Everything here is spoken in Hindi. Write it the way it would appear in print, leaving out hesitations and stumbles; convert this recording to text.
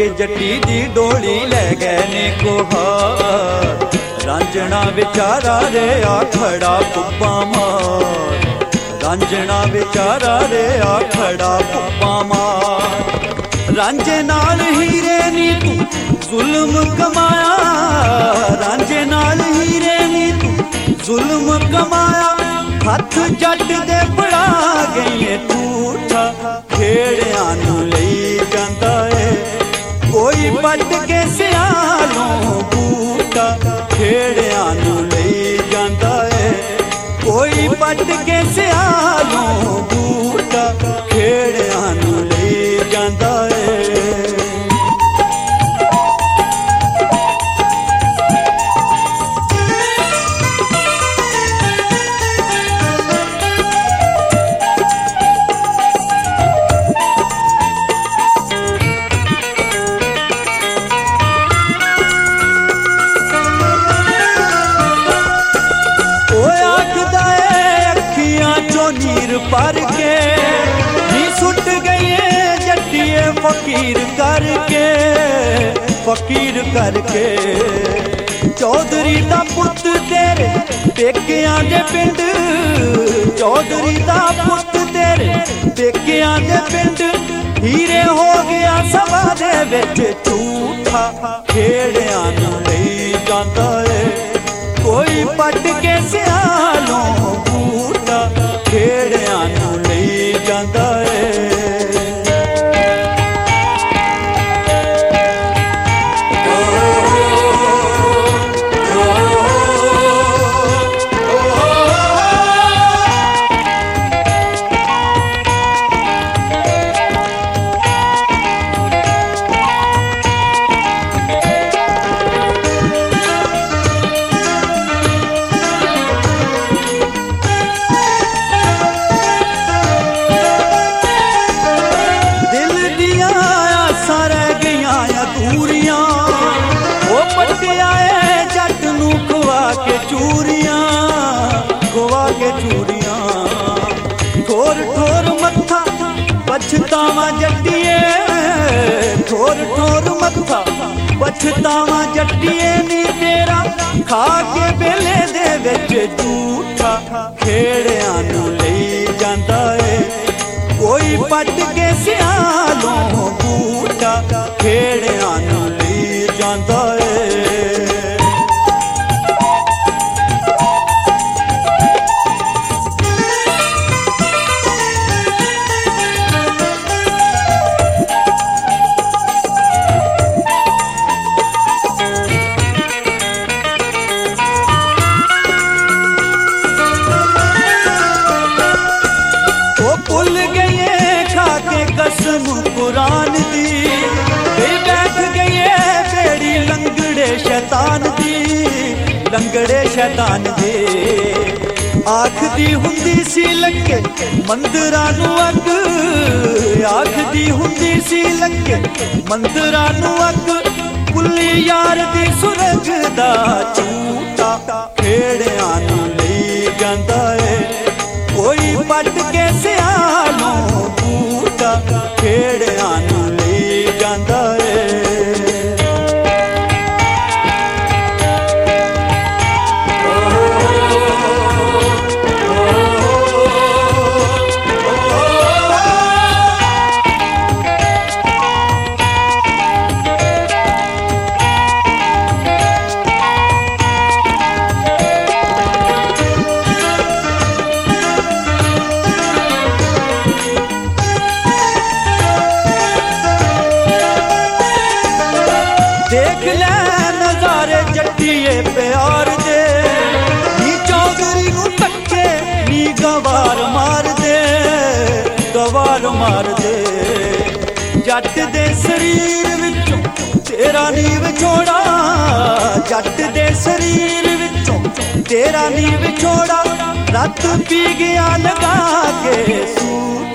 के जट्टी दी डोली ले गए ने कोहार। रांझना बेचारा रे आ खड़ा पुप्पा मार, रांझना बेचारा रे आ खड़ा पुप्पा मार। रांझे नाल हीरे नी तू जुल्म कमाया, रांझे नाल हीरे नी तू जुल्म कमाया। हथ जट दे फड़ा गई झूठा, खेड़ियां नू लई जांदा है कोई पट के सियालों बूटा। खेड़ियां नू लई जांदा है कोई पट के सियालों बूटा। खेड़ियां नू लई जांदा है। नीर पर के नी सुट गई जट्टिए फकीर करके, फकीर करके। चौधरी दा पुत तेरे पेकियां दे पिंड, चौधरी दा पुत तेरे पेकियां दे पिंड। हीरे हो गया सभा दे विच झूठा, खेड़ियां नू लई जांदा है कोई पट के सियालों बूटा। खेड़ियां नू लई जांदा है। ठोर ठोर मत्था पछतावा जट्टिए, ठोर ठोर मत्था पछतावा जट्टिए नी तेरा खा के बेले दे विच झूठा। खेड़ियां नू लई जांदा है कोई पट के सियालों बूटा। खेड़ियां नू लई जांदा है। भुल गए खा के कसम कुरान दी, बैठ गए बेड़ी लंगड़े शैतान दी, लंगड़े शैतान दे। आखदी हुंदी सी लंघे मंदिरां नू अग, आखदी हुंदी सी लंघे मंदिरां नू अग। कुल्ली यार दी सुरग दा झूठा, खेड़ियां नू लई जांदा है कोई पट के सियालों बूटा। खेड़ियां नू लई जांदा है। देख ले नजारे जट्टिए प्यार दे, नी चौधरी नू तक्के नी गवार मार दे, गवार मार दे। जट दे शरीर विचों तेरा नी विछोड़ा, जट दे शरीर विचों तेरा नी विछोड़ा। रत पी गया लगा के सूट।